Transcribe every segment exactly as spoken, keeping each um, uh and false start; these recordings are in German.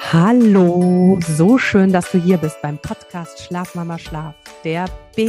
Hallo, so schön, dass du hier bist beim Podcast Schlaf Mama Schlaf, der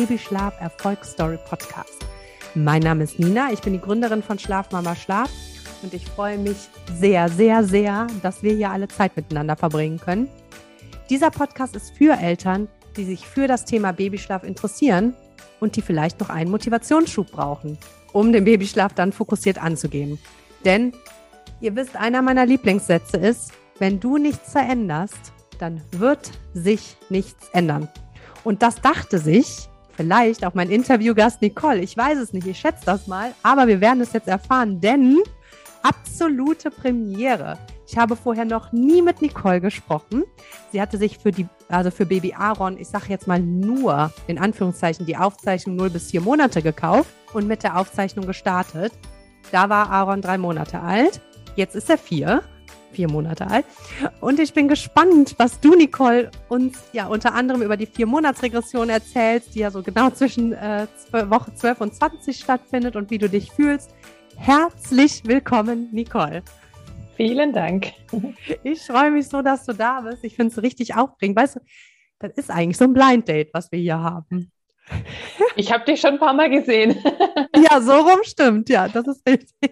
Babyschlaf-Erfolgsstory-Podcast. Mein Name ist Nina, ich bin die Gründerin von Schlaf Mama Schlaf und ich freue mich sehr, sehr, sehr, dass wir hier alle Zeit miteinander verbringen können. Dieser Podcast ist für Eltern, die sich für das Thema Babyschlaf interessieren und die vielleicht noch einen Motivationsschub brauchen, um den Babyschlaf dann fokussiert anzugehen. Denn ihr wisst, einer meiner Lieblingssätze ist: Wenn du nichts veränderst, dann wird sich nichts ändern. Und das dachte sich vielleicht auch mein Interviewgast Nicole. Ich weiß es nicht, ich schätze das mal, aber wir werden es jetzt erfahren, denn absolute Premiere. Ich habe vorher noch nie mit Nicole gesprochen. Sie hatte sich für die, also für Baby Aaron, ich sage jetzt mal nur in Anführungszeichen, die Aufzeichnung null bis vier Monate gekauft und mit der Aufzeichnung gestartet. Da war Aaron drei Monate alt, jetzt ist er vier. vier Monate alt. Und ich bin gespannt, was du, Nicole, uns ja unter anderem über die Vier-Monats-Regression erzählst, die ja so genau zwischen äh, Woche zwölf und zwanzig stattfindet und wie du dich fühlst. Herzlich willkommen, Nicole. Vielen Dank. Ich freue mich so, dass du da bist. Ich finde es richtig aufregend. Weißt du, das ist eigentlich so ein Blind Date, was wir hier haben. Ich habe dich schon ein paar Mal gesehen. Ja, so rum stimmt. Ja, das ist richtig.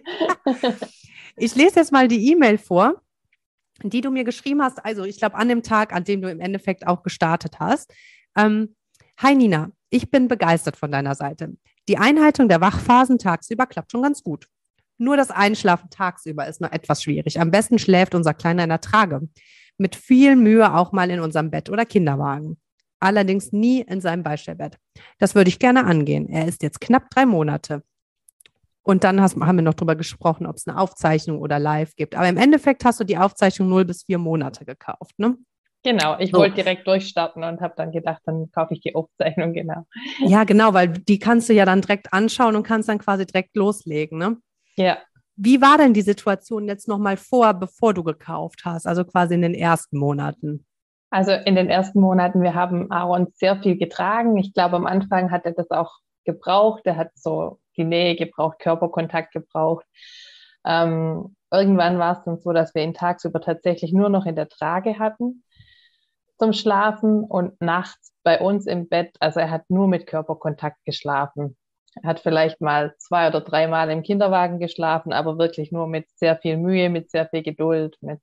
Ich lese jetzt mal die E-Mail vor, die du mir geschrieben hast, also ich glaube an dem Tag, an dem du im Endeffekt auch gestartet hast. Ähm, Hi Nina, ich bin begeistert von deiner Seite. Die Einhaltung der Wachphasen tagsüber klappt schon ganz gut. Nur das Einschlafen tagsüber ist noch etwas schwierig. Am besten schläft unser Kleiner in der Trage. Mit viel Mühe auch mal in unserem Bett oder Kinderwagen. Allerdings nie in seinem Beistellbett. Das würde ich gerne angehen. Er ist jetzt knapp drei Monate. Und dann hast, haben wir noch drüber gesprochen, ob es eine Aufzeichnung oder live gibt. Aber im Endeffekt hast du die Aufzeichnung null bis vier Monate gekauft, ne? Genau, ich so. wollte direkt durchstarten und habe dann gedacht, dann kaufe ich die Aufzeichnung, genau. Ja, genau, weil die kannst du ja dann direkt anschauen und kannst dann quasi direkt loslegen, ne? Ja. Wie war denn die Situation jetzt nochmal vor, bevor du gekauft hast, also quasi in den ersten Monaten? Also in den ersten Monaten, wir haben Aaron sehr viel getragen. Ich glaube, am Anfang hat er das auch gebraucht. Er hat so die Nähe gebraucht, Körperkontakt gebraucht. Ähm, irgendwann war es dann so, dass wir ihn tagsüber tatsächlich nur noch in der Trage hatten zum Schlafen und nachts bei uns im Bett, also er hat nur mit Körperkontakt geschlafen. Er hat vielleicht mal zwei oder dreimal im Kinderwagen geschlafen, aber wirklich nur mit sehr viel Mühe, mit sehr viel Geduld, mit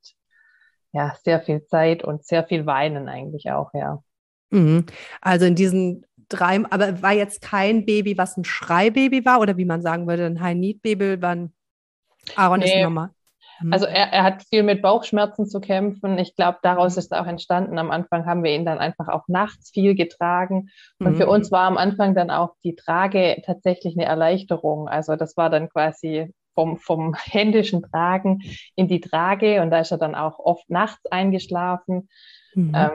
ja, sehr viel Zeit und sehr viel Weinen eigentlich auch, ja. Mhm. Also in diesen drei, aber war jetzt kein Baby, was ein Schreibaby war oder wie man sagen würde, ein High-Need-Baby, wann Aaron nee. Ist normal. Hm. Also er, er hat viel mit Bauchschmerzen zu kämpfen. Ich glaube, daraus ist auch entstanden. Am Anfang haben wir ihn dann einfach auch nachts viel getragen. Und mhm. für uns war am Anfang dann auch die Trage tatsächlich eine Erleichterung. Also das war dann quasi vom, vom händischen Tragen in die Trage und da ist er dann auch oft nachts eingeschlafen. Mhm. Ähm,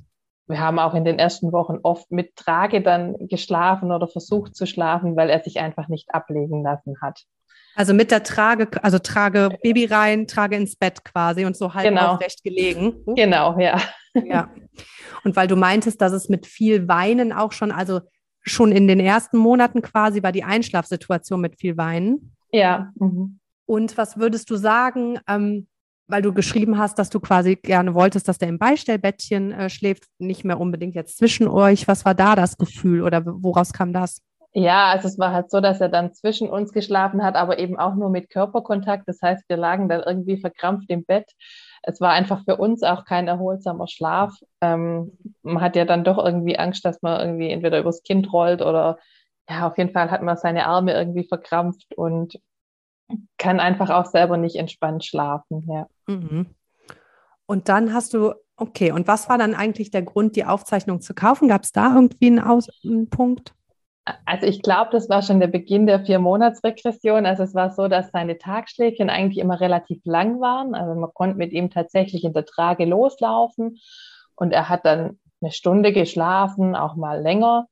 Wir haben auch in den ersten Wochen oft mit Trage dann geschlafen oder versucht zu schlafen, weil er sich einfach nicht ablegen lassen hat. Also mit der Trage, also Trage Baby rein, Trage ins Bett quasi und so halb genau. aufrecht gelegen. Uh. Genau, ja. Ja. Und weil du meintest, dass es mit viel Weinen auch schon, also schon in den ersten Monaten quasi war die Einschlafsituation mit viel Weinen. Ja. Mhm. Und was würdest du sagen, ähm, weil du geschrieben hast, dass du quasi gerne wolltest, dass der im Beistellbettchen äh, schläft, nicht mehr unbedingt jetzt zwischen euch. Was war da das Gefühl oder woraus kam das? Ja, also es war halt so, dass er dann zwischen uns geschlafen hat, aber eben auch nur mit Körperkontakt. Das heißt, wir lagen dann irgendwie verkrampft im Bett. Es war einfach für uns auch kein erholsamer Schlaf. Ähm, man hat ja dann doch irgendwie Angst, dass man irgendwie entweder übers Kind rollt oder ja, auf jeden Fall hat man seine Arme irgendwie verkrampft und kann einfach auch selber nicht entspannt schlafen, ja. Mhm. Und dann hast du, okay, und was war dann eigentlich der Grund, die Aufzeichnung zu kaufen? Gab es da irgendwie einen, Aus- einen Punkt? Also ich glaube, das war schon der Beginn der Vier-Monats-Regression. Also es war so, dass seine Tagschläfchen eigentlich immer relativ lang waren. Also man konnte mit ihm tatsächlich in der Trage loslaufen und er hat dann eine Stunde geschlafen, auch mal länger.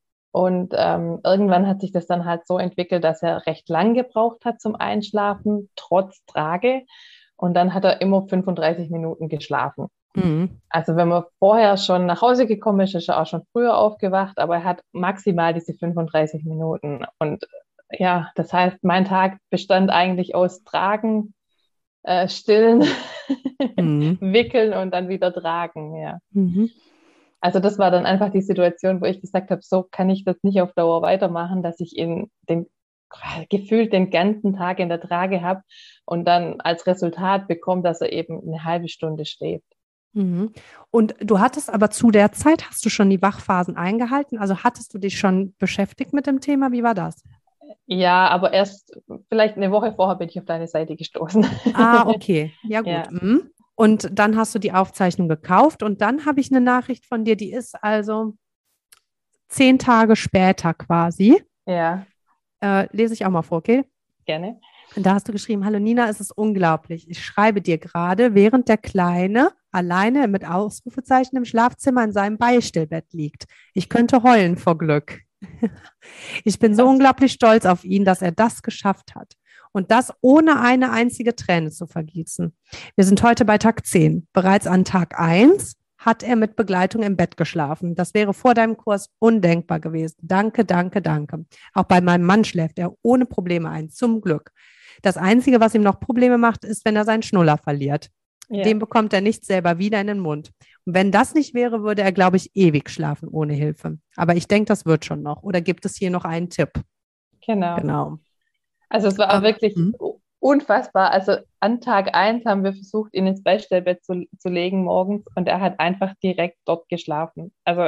Und ähm, irgendwann hat sich das dann halt so entwickelt, dass er recht lang gebraucht hat zum Einschlafen, trotz Trage. Und dann hat er immer fünfunddreißig Minuten geschlafen. Mhm. Also wenn man vorher schon nach Hause gekommen ist, ist er auch schon früher aufgewacht, aber er hat maximal diese fünfunddreißig Minuten. Und ja, das heißt, mein Tag bestand eigentlich aus Tragen, äh, stillen, Mhm. wickeln und dann wieder tragen, ja. Mhm. Also das war dann einfach die Situation, wo ich gesagt habe, so kann ich das nicht auf Dauer weitermachen, dass ich ihn den gefühlt den ganzen Tag in der Trage habe und dann als Resultat bekomme, dass er eben eine halbe Stunde schläft. Mhm. Und du hattest aber zu der Zeit, hast du schon die Wachphasen eingehalten? Also hattest du dich schon beschäftigt mit dem Thema? Wie war das? Ja, aber erst vielleicht eine Woche vorher bin ich auf deine Seite gestoßen. Ah, okay. Ja, gut. Ja, Mhm. Und dann hast du die Aufzeichnung gekauft und dann habe ich eine Nachricht von dir, die ist also zehn Tage später quasi. ja, Äh, lese ich auch mal vor, okay? gerne. Da hast du geschrieben, hallo Nina, es ist unglaublich. Ich schreibe dir gerade, während der Kleine alleine mit Ausrufezeichen im Schlafzimmer in seinem Beistillbett liegt. Ich könnte heulen vor Glück. Ich bin so Ja, unglaublich stolz auf ihn, dass er das geschafft hat. Und das ohne eine einzige Träne zu vergießen. Wir sind heute bei Tag zehn. Bereits an Tag eins hat er mit Begleitung im Bett geschlafen. Das wäre vor deinem Kurs undenkbar gewesen. Danke, danke, danke. Auch bei meinem Mann schläft er ohne Probleme ein, zum Glück. Das Einzige, was ihm noch Probleme macht, ist, wenn er seinen Schnuller verliert. ja, Den bekommt er nicht selber wieder in den Mund. Und wenn das nicht wäre, würde er, glaube ich, ewig schlafen ohne Hilfe. Aber ich denke, das wird schon noch. Oder gibt es hier noch einen Tipp? genau. Genau. Also es war auch Aber, wirklich hm, unfassbar. Also an Tag eins haben wir versucht, ihn ins Beistellbett zu, zu legen morgens und er hat einfach direkt dort geschlafen. Also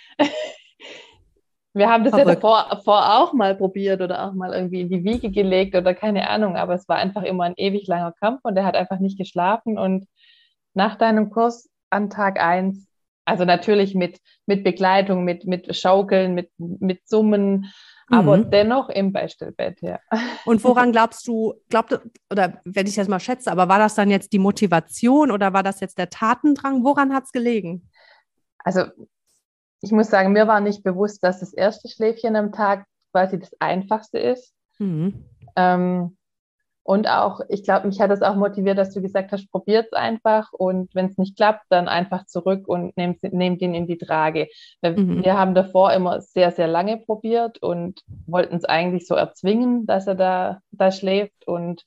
wir haben das ja verrückt. davor, davor auch mal probiert oder auch mal irgendwie in die Wiege gelegt oder keine Ahnung, aber es war einfach immer ein ewig langer Kampf und er hat einfach nicht geschlafen. Und nach deinem Kurs an Tag eins, also natürlich mit, mit Begleitung, mit, mit Schaukeln, mit, mit Summen, aber Mhm. dennoch im Beistellbett, ja. Und woran glaubst du, glaubt, oder wenn ich das mal schätze, aber war das dann jetzt die Motivation oder war das jetzt der Tatendrang? Woran hat es gelegen? Also ich muss sagen, mir war nicht bewusst, dass das erste Schläfchen am Tag quasi das einfachste ist. Mhm. Ähm, und auch, ich glaube, mich hat das auch motiviert, dass du gesagt hast, probiert es einfach und wenn es nicht klappt, dann einfach zurück und nehmt, nehmt ihn in die Trage. Wir, Mhm. wir haben davor immer sehr, sehr lange probiert und wollten es eigentlich so erzwingen, dass er da, da schläft. Und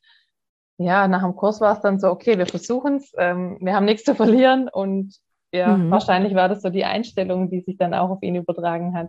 ja, nach dem Kurs war es dann so, okay, wir versuchen es, ähm, wir haben nichts zu verlieren und ja, Mhm. wahrscheinlich war das so die Einstellung, die sich dann auch auf ihn übertragen hat.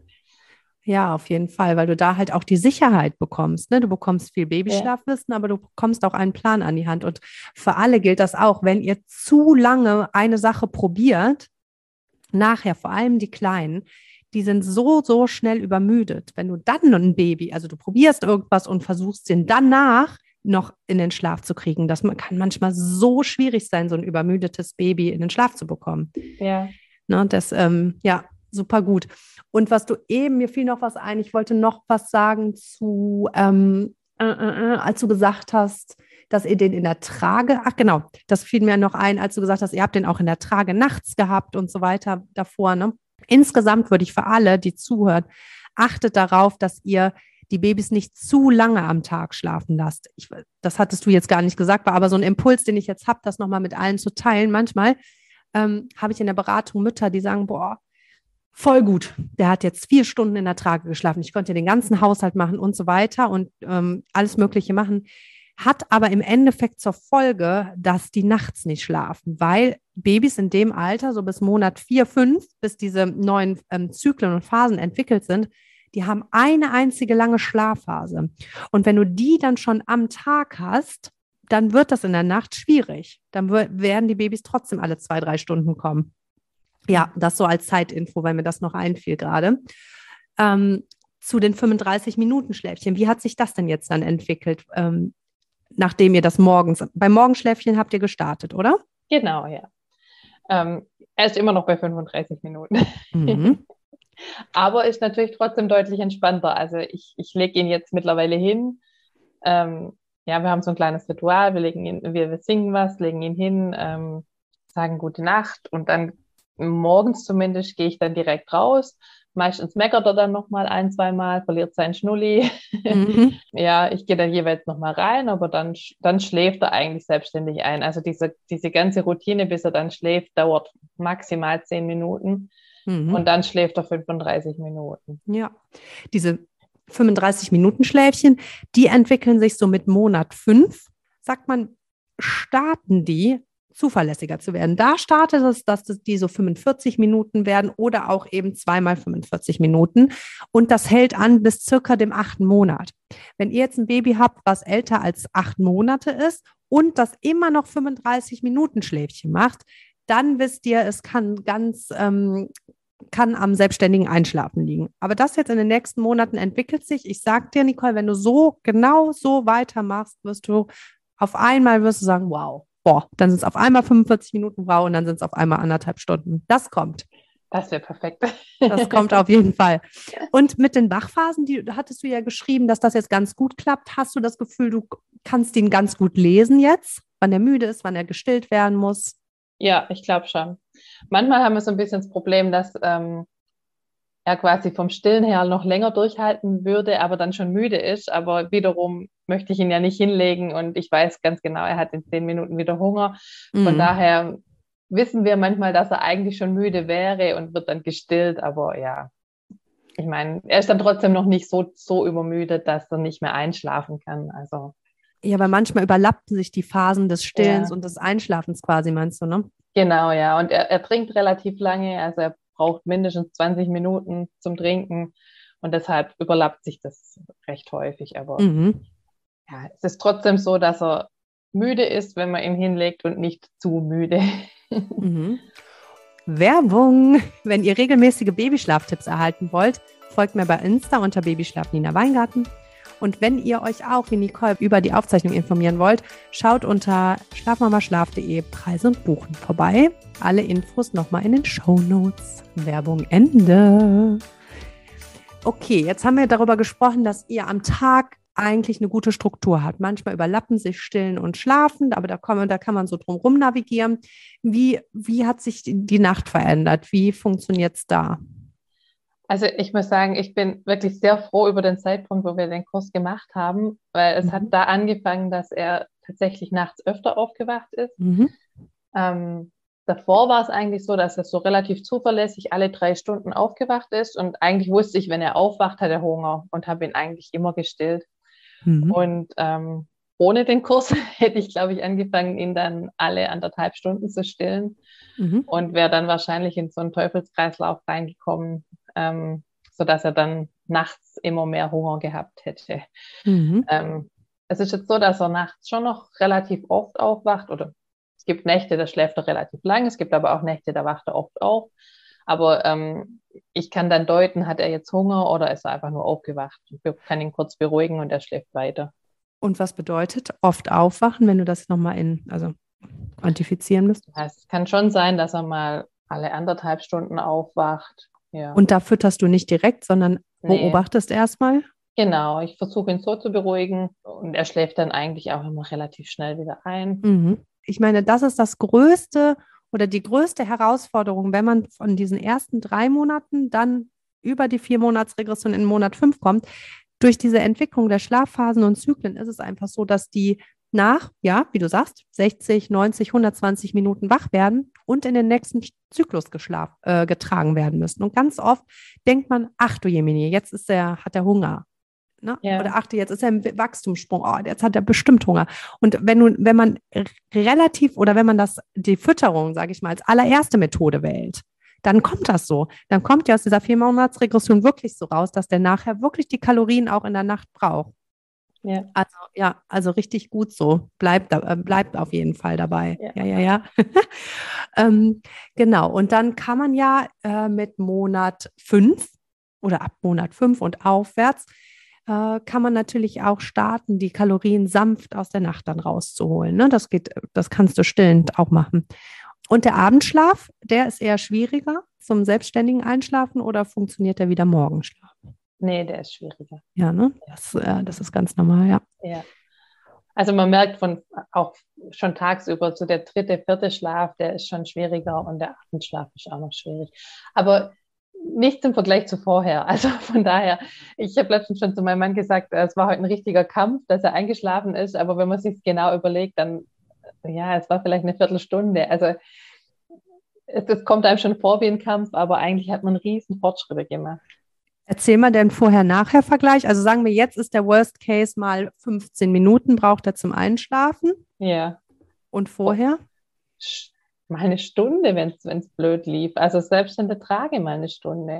Ja, auf jeden Fall, weil du da halt auch die Sicherheit bekommst. Ne? Du bekommst viel Ja, Babyschlafwissen, aber du bekommst auch einen Plan an die Hand. Und für alle gilt das auch, wenn ihr zu lange eine Sache probiert, nachher, vor allem die Kleinen, die sind so, so schnell übermüdet. Wenn du dann ein Baby, also du probierst irgendwas und versuchst den danach noch in den Schlaf zu kriegen, das kann manchmal so schwierig sein, so ein übermüdetes Baby in den Schlaf zu bekommen. ja, Ne, das, ähm, ja, super gut. Und was du eben, mir fiel noch was ein, ich wollte noch was sagen zu, ähm, äh, äh, äh, als du gesagt hast, dass ihr den in der Trage, ach genau, das fiel mir noch ein, als du gesagt hast, ihr habt den auch in der Trage nachts gehabt und so weiter davor. Ne? Insgesamt würde ich für alle, die zuhören, achtet darauf, dass ihr die Babys nicht zu lange am Tag schlafen lasst. Ich, das hattest du jetzt gar nicht gesagt, war aber so ein Impuls, den ich jetzt habe, das nochmal mit allen zu teilen. Manchmal ähm, habe ich in der Beratung Mütter, die sagen, boah, voll gut, der hat jetzt vier Stunden in der Trage geschlafen, ich konnte den ganzen Haushalt machen und so weiter und ähm, alles Mögliche machen, hat aber im Endeffekt zur Folge, dass die nachts nicht schlafen, weil Babys in dem Alter, so bis Monat vier, fünf, bis diese neuen ähm, Zyklen und Phasen entwickelt sind, die haben eine einzige lange Schlafphase. Und wenn du die dann schon am Tag hast, dann wird das in der Nacht schwierig. Dann werden die Babys trotzdem alle zwei, drei Stunden kommen. Ja, das so als Zeitinfo, weil mir das noch einfiel gerade. Ähm, zu den fünfunddreißig Minuten Schläfchen. Wie hat sich das denn jetzt dann entwickelt, ähm, nachdem ihr das morgens, beim Morgenschläfchen habt ihr gestartet, oder? genau, ja. Ähm, er ist immer noch bei fünfunddreißig Minuten. Mhm. Aber ist natürlich trotzdem deutlich entspannter. Also ich, ich lege ihn jetzt mittlerweile hin. Ähm, ja, wir haben so ein kleines Ritual. Wir legen ihn, wir, wir singen was, legen ihn hin, ähm, sagen gute Nacht und dann morgens zumindest gehe ich dann direkt raus. Meistens meckert er dann nochmal ein, zwei Mal, verliert seinen Schnulli. Mhm. Ja, ich gehe dann jeweils nochmal rein, aber dann, dann schläft er eigentlich selbstständig ein. Also diese, diese ganze Routine, bis er dann schläft, dauert maximal zehn Minuten und Mhm. dann schläft er fünfunddreißig Minuten. Ja, diese fünfunddreißig Minuten Schläfchen, die entwickeln sich so mit Monat fünf, sagt man, starten die, zuverlässiger zu werden. Da startet es, dass die so fünfundvierzig Minuten werden oder auch eben zweimal fünfundvierzig Minuten. Und das hält an bis circa dem achten Monat. Wenn ihr jetzt ein Baby habt, was älter als acht Monate ist und das immer noch fünfunddreißig Minuten Schläfchen macht, dann wisst ihr, es kann ganz, ähm, kann am selbstständigen Einschlafen liegen. Aber das jetzt in den nächsten Monaten entwickelt sich. Ich sag dir, Nicole, wenn du so, genau so weitermachst, wirst du auf einmal wirst du sagen, wow, boah, dann sind es auf einmal fünfundvierzig Minuten, wow, und dann sind es auf einmal anderthalb Stunden. Das kommt. Das wäre perfekt. Das kommt auf jeden Fall. Und mit den Wachphasen, die hattest du ja geschrieben, dass das jetzt ganz gut klappt. Hast du das Gefühl, du kannst ihn ganz gut lesen jetzt, wann er müde ist, wann er gestillt werden muss? Ja, ich glaube schon. Manchmal haben wir so ein bisschen das Problem, dass ähm, er quasi vom Stillen her noch länger durchhalten würde, aber dann schon müde ist. Aber wiederum möchte ich ihn ja nicht hinlegen und ich weiß ganz genau, er hat in zehn Minuten wieder Hunger. Von Mhm. daher wissen wir manchmal, dass er eigentlich schon müde wäre und wird dann gestillt. Aber ja, ich meine, er ist dann trotzdem noch nicht so, so übermüdet, dass er nicht mehr einschlafen kann. Also Ja, aber manchmal überlappen sich die Phasen des Stillens ja, und des Einschlafens quasi, meinst du, ne? genau, ja. Und er, er trinkt relativ lange, also er braucht mindestens zwanzig Minuten zum Trinken und deshalb überlappt sich das recht häufig. Aber Mhm. ja, es ist trotzdem so, dass er müde ist, wenn man ihn hinlegt und nicht zu müde. Mhm. Werbung! Wenn ihr regelmäßige Babyschlaftipps erhalten wollt, folgt mir bei Insta unter Babyschlaf Nina Weingarten. Und wenn ihr euch auch wie Nicole über die Aufzeichnung informieren wollt, schaut unter schlafmamaschlaf punkt de Preise und Buchen vorbei. Alle Infos nochmal in den Shownotes. Werbung Ende. Okay, jetzt haben wir darüber gesprochen, dass ihr am Tag eigentlich eine gute Struktur habt. Manchmal überlappen sich Stillen und Schlafen, aber da kann man, da kann man so drum rum navigieren. Wie, wie hat sich die, die Nacht verändert? Wie funktioniert es da? Also ich muss sagen, ich bin wirklich sehr froh über den Zeitpunkt, wo wir den Kurs gemacht haben, weil es Mhm. hat da angefangen, dass er tatsächlich nachts öfter aufgewacht ist. Mhm. Ähm, davor war es eigentlich so, dass er so relativ zuverlässig alle drei Stunden aufgewacht ist und eigentlich wusste ich, wenn er aufwacht, hat er Hunger und habe ihn eigentlich immer gestillt. Mhm. Und ähm, ohne den Kurs hätte ich, glaube ich, angefangen, ihn dann alle anderthalb Stunden zu stillen Mhm. und wäre dann wahrscheinlich in so einen Teufelskreislauf reingekommen, ähm, sodass er dann nachts immer mehr Hunger gehabt hätte. Mhm. Ähm, es ist jetzt so, dass er nachts schon noch relativ oft aufwacht oder es gibt Nächte, da schläft er relativ lang, es gibt aber auch Nächte, da wacht er oft auf. Aber ähm, ich kann dann deuten, hat er jetzt Hunger oder ist er einfach nur aufgewacht. Ich kann ihn kurz beruhigen und er schläft weiter. Und was bedeutet oft aufwachen, wenn du das nochmal in, also quantifizieren müsst? Ja, es kann schon sein, dass er mal alle anderthalb Stunden aufwacht. Ja. Und da fütterst du nicht direkt, sondern Nee, beobachtest erstmal? genau. Ich versuche ihn so zu beruhigen und er schläft dann eigentlich auch immer relativ schnell wieder ein. Mhm. Ich meine, das ist das größte oder die größte Herausforderung, wenn man von diesen ersten drei Monaten dann über die vier Monatsregression in Monat fünf kommt. Durch diese Entwicklung der Schlafphasen und Zyklen ist es einfach so, dass die nach, ja, wie du sagst, sechzig, neunzig, hundertzwanzig Minuten wach werden und in den nächsten Zyklus geschlaf, äh, getragen werden müssen. Und ganz oft denkt man, ach du Jemini, jetzt ist der, hat er Hunger. Ne? Ja, Oder achte, jetzt ist er im Wachstumssprung, oh, jetzt hat er bestimmt Hunger. Und wenn, du, wenn man relativ oder wenn man das, die Fütterung, sage ich mal, als allererste Methode wählt, dann kommt das so. Dann kommt ja aus dieser Vier-Monats-Regression wirklich so raus, dass der nachher wirklich die Kalorien auch in der Nacht braucht. ja, Also ja, also richtig gut so. Bleibt, äh, bleibt auf jeden Fall dabei. ja. Ja, ja, ja. ähm, genau. Und dann kann man ja äh, mit Monat fünf oder ab Monat fünf und aufwärts äh, kann man natürlich auch starten, die Kalorien sanft aus der Nacht dann rauszuholen. Ne? Das geht, das kannst du stillend auch machen. Und der Abendschlaf, der ist eher schwieriger zum selbstständigen Einschlafen oder funktioniert der wieder Morgenschlaf? Nee, der ist schwieriger. Ja, ne? Das, äh, das ist ganz normal, ja. Ja. Also man merkt von auch schon tagsüber, so der dritte, vierte Schlaf, der ist schon schwieriger und der Abendschlaf ist auch noch schwierig. Aber nicht im Vergleich zu vorher. Also von daher, ich habe letztens schon zu meinem Mann gesagt, es war heute ein richtiger Kampf, dass er eingeschlafen ist, aber wenn man sich genau überlegt, dann, ja, es war vielleicht eine Viertelstunde. Also es, es kommt einem schon vor wie ein Kampf, aber eigentlich hat man riesen Fortschritte gemacht. Erzähl mal den Vorher-Nachher-Vergleich. Also sagen wir, jetzt ist der Worst Case mal fünfzehn Minuten braucht er zum Einschlafen. Ja. Und vorher? Mal eine Stunde, wenn es blöd lief. Also selbst in der Trage mal eine Stunde.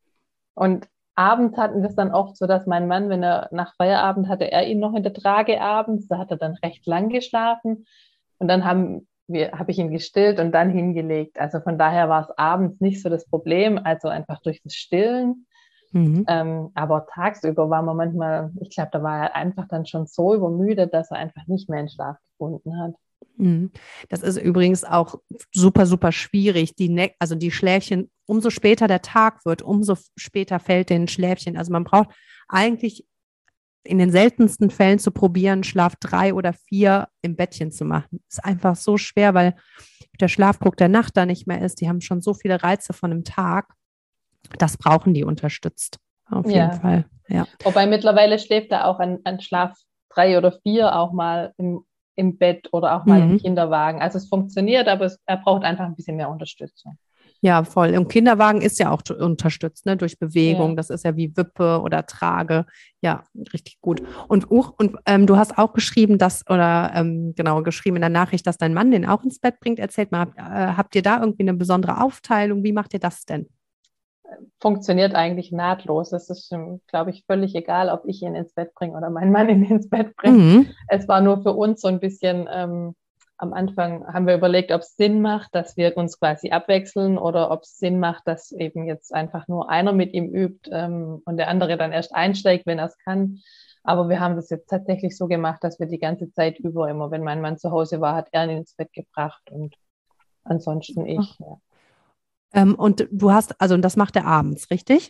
Und abends hatten wir es dann oft so, dass mein Mann, wenn er nach Feierabend hatte, er ihn noch in der Trage abends, da hat er dann recht lang geschlafen. Und dann haben wir, habe ich ihn gestillt und dann hingelegt. Also von daher war es abends nicht so das Problem, also einfach durch das Stillen. Mhm. Ähm, aber tagsüber war man manchmal, ich glaube, da war er einfach dann schon so übermüdet, dass er einfach nicht mehr in Schlaf gefunden hat. Das ist übrigens auch super, super schwierig. Die ne- also die Schläfchen, umso später der Tag wird, umso später fällt den Schläfchen. Also man braucht eigentlich in den seltensten Fällen zu probieren, Schlaf drei oder vier im Bettchen zu machen. Ist einfach so schwer, weil der Schlafdruck der Nacht da nicht mehr ist. Die haben schon so viele Reize von einem Tag. Das brauchen die unterstützt. Auf ja. jeden Fall. Ja. Wobei mittlerweile schläft er auch an, an Schlaf drei oder vier auch mal im, im Bett oder auch mal mhm. im Kinderwagen. Also es funktioniert, aber es, er braucht einfach ein bisschen mehr Unterstützung. Ja, voll. Im Kinderwagen ist ja auch unterstützt, ne, durch Bewegung. Ja. Das ist ja wie Wippe oder Trage. Ja, richtig gut. Und, und ähm, du hast auch geschrieben, dass, oder ähm, genau, geschrieben in der Nachricht, dass dein Mann den auch ins Bett bringt. Erzählt mal, äh, habt ihr da irgendwie eine besondere Aufteilung? Wie macht ihr das denn? Funktioniert eigentlich nahtlos. Es ist, glaube ich, völlig egal, ob ich ihn ins Bett bringe oder mein Mann ihn ins Bett bringt. Mhm. Es war nur für uns so ein bisschen, ähm, am Anfang haben wir überlegt, ob es Sinn macht, dass wir uns quasi abwechseln oder ob es Sinn macht, dass eben jetzt einfach nur einer mit ihm übt ähm, und der andere dann erst einsteigt, wenn er es kann. Aber wir haben das jetzt tatsächlich so gemacht, dass wir die ganze Zeit über immer, wenn mein Mann zu Hause war, hat er ihn ins Bett gebracht und ansonsten ich. Ja. Ähm, und du hast, also das macht er abends, richtig?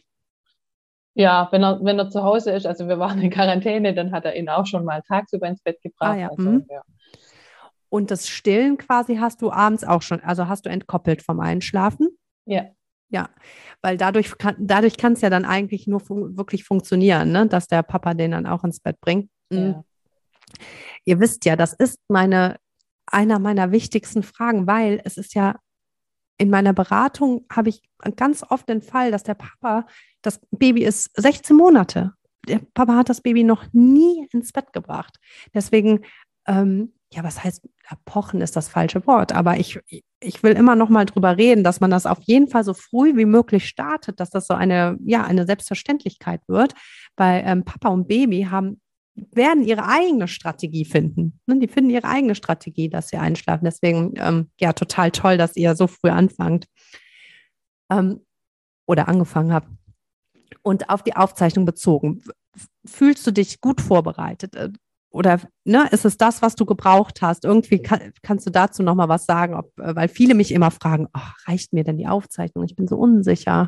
Ja, wenn er, wenn er zu Hause ist, also wir waren in Quarantäne, dann hat er ihn auch schon mal tagsüber ins Bett gebracht. Ah, ja. Also, Mhm. ja. Und das Stillen quasi hast du abends auch schon, also hast du entkoppelt vom Einschlafen? Ja. Ja, weil dadurch kann dadurch kann es ja dann eigentlich nur fun- wirklich funktionieren, ne? Dass der Papa den dann auch ins Bett bringt. Mhm. Ja. Ihr wisst ja, das ist meine, einer meiner wichtigsten Fragen, weil es ist ja in meiner Beratung habe ich ganz oft den Fall, dass der Papa, das Baby ist sechzehn Monate. Der Papa hat das Baby noch nie ins Bett gebracht. Deswegen, ähm, ja, was heißt, pochen ist das falsche Wort, aber ich, ich will immer noch mal drüber reden, dass man das auf jeden Fall so früh wie möglich startet, dass das so eine, ja, eine Selbstverständlichkeit wird, weil ähm, Papa und Baby haben werden ihre eigene Strategie finden. Ne? Die finden ihre eigene Strategie, dass sie einschlafen. Deswegen, ähm, ja, total toll, dass ihr so früh anfangt ähm, oder angefangen habt. Und auf die Aufzeichnung bezogen, fühlst du dich gut vorbereitet? Oder ne, ist es das, was du gebraucht hast? Irgendwie kann, kannst du dazu noch mal was sagen, ob, weil viele mich immer fragen, oh, reicht mir denn die Aufzeichnung? Ich bin so unsicher.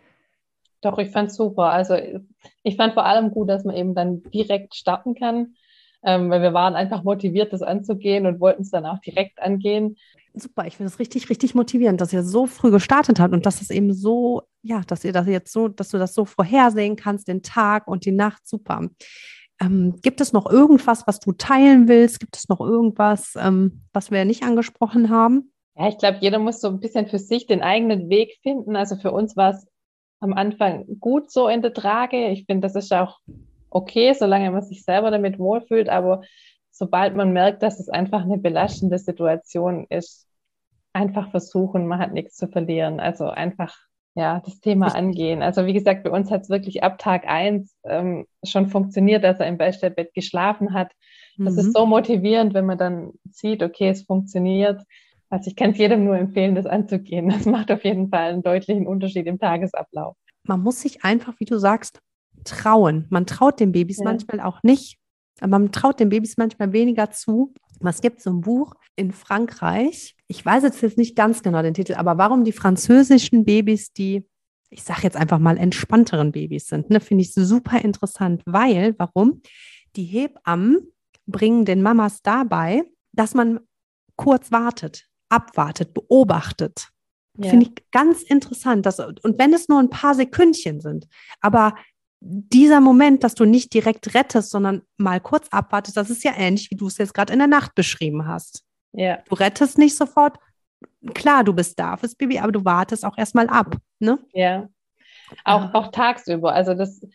Doch, ich fand es super. Also ich fand vor allem gut, dass man eben dann direkt starten kann, ähm, weil wir waren einfach motiviert, das anzugehen und wollten es dann auch direkt angehen. Super, ich finde es richtig, richtig motivierend, dass ihr so früh gestartet habt und dass es eben so, ja, dass ihr das jetzt so, dass du das so vorhersehen kannst, den Tag und die Nacht, super. Ähm, gibt es noch irgendwas, was du teilen willst? Gibt es noch irgendwas, ähm, was wir nicht angesprochen haben? Ja, ich glaube, jeder muss so ein bisschen für sich den eigenen Weg finden. Also für uns war es am Anfang gut so in der Trage. Ich finde, das ist auch okay, solange man sich selber damit wohlfühlt. Aber sobald man merkt, dass es einfach eine belastende Situation ist, einfach versuchen, man hat nichts zu verlieren. Also einfach, ja, das Thema angehen. Also wie gesagt, bei uns hat es wirklich ab Tag eins ähm, schon funktioniert, dass er im Beistellbett geschlafen hat. Das mhm. ist so motivierend, wenn man dann sieht, okay, es funktioniert. Also ich kann es jedem nur empfehlen, das anzugehen. Das macht auf jeden Fall einen deutlichen Unterschied im Tagesablauf. Man muss sich einfach, wie du sagst, trauen. Man traut den Babys ja. manchmal auch nicht. Man traut den Babys manchmal weniger zu. Es gibt so ein Buch in Frankreich. Ich weiß jetzt, jetzt nicht ganz genau den Titel, aber warum die französischen Babys die, ich sage jetzt einfach mal, entspannteren Babys sind, ne, finde ich super interessant, weil, warum? Die Hebammen bringen den Mamas dabei, dass man kurz wartet, abwartet, beobachtet. Ja. Finde ich ganz interessant. Dass, und wenn es nur ein paar Sekündchen sind, aber dieser Moment, dass du nicht direkt rettest, sondern mal kurz abwartest, das ist ja ähnlich, wie du es jetzt gerade in der Nacht beschrieben hast. Ja. Du rettest nicht sofort. Klar, du bist da fürs Baby, aber du wartest auch erstmal ab. Ne? Ja. Auch, auch tagsüber. Also das,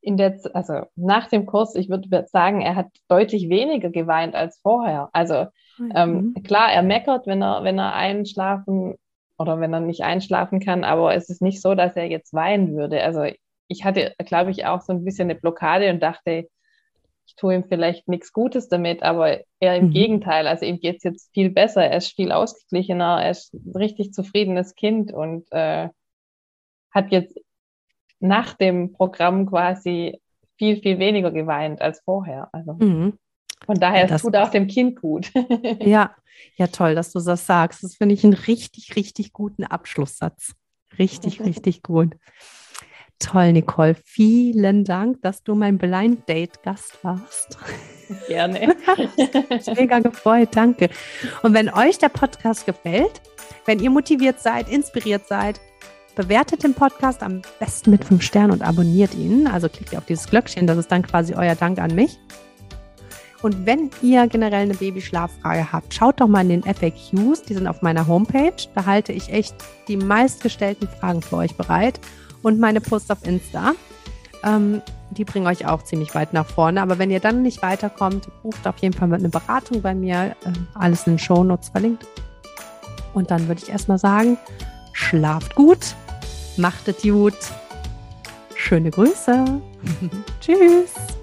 in der, also nach dem Kurs, ich würde sagen, er hat deutlich weniger geweint als vorher. Also ähm, klar, er meckert, wenn er, wenn er einschlafen oder wenn er nicht einschlafen kann, aber es ist nicht so, dass er jetzt weinen würde. Also ich hatte, glaube ich, auch so ein bisschen eine Blockade und dachte, ich tue ihm vielleicht nichts Gutes damit, aber eher im Mhm. Gegenteil. Also ihm geht es jetzt viel besser, er ist viel ausgeglichener, er ist ein richtig zufriedenes Kind und äh, hat jetzt nach dem Programm quasi viel, viel weniger geweint als vorher. Also Mhm. von daher, Ja, es das, tut auch dem Kind gut. ja, ja, toll, dass du das sagst. Das finde ich einen richtig, richtig guten Abschlusssatz. Richtig, richtig gut. Toll, Nicole. Vielen Dank, dass du mein Blind Date Gast warst. Gerne. Mega gefreut, danke. Und wenn euch der Podcast gefällt, wenn ihr motiviert seid, inspiriert seid, bewertet den Podcast am besten mit fünf Sternen und abonniert ihn. Also klickt ihr auf dieses Glöckchen, das ist dann quasi euer Dank an mich. Und wenn ihr generell eine Babyschlaffrage habt, schaut doch mal in den F A Qs, die sind auf meiner Homepage. Da halte ich echt die meistgestellten Fragen für euch bereit. Und meine Posts auf Insta, ähm, die bringen euch auch ziemlich weit nach vorne. Aber wenn ihr dann nicht weiterkommt, ruft auf jeden Fall mit einer Beratung bei mir. Äh, alles in den Shownotes verlinkt. Und dann würde ich erstmal sagen, schlaft gut, macht es gut. Schöne Grüße. Tschüss.